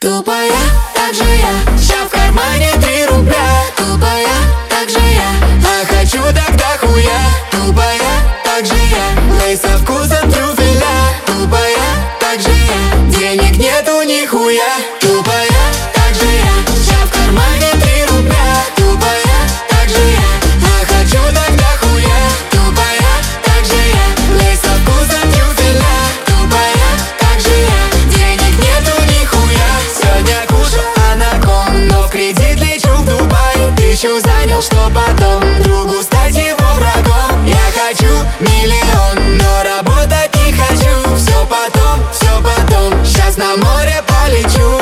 Тупая, так же я. Ща в кармане 3 рубля. Тупая, так же я. А хочу тогда хуя. Тупая, так же я. Лей со вкусом трюфеля. Тупая, так же я. Денег нету нихуя. Тупая, так же я. Ща в кармане 3 рубля. Тупая, так же я. А хочу тогда хуя. Тупая, так же я. Лей со вкусом трюфеля. Тупая, так же я. Денег нету нихуя. Сегодня кушаю анакон, но в кредит лечу в Дубай. Тысячу занял, что потом другу стать его врагом. Я хочу миллион, но работать не хочу. Все потом, сейчас на море полечу.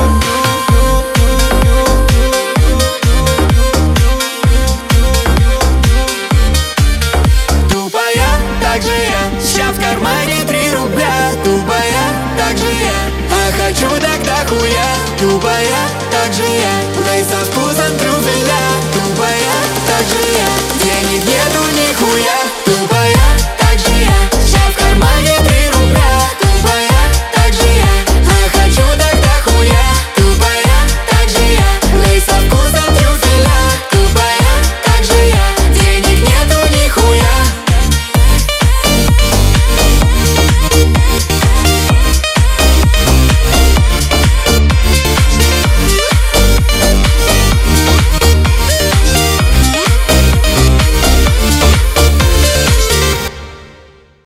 Тупая, так же я. Ща в кармане 3 рубля. Тупая, так же я. А хочу тогда хуя. Тупая, так же я. Лей со вкусом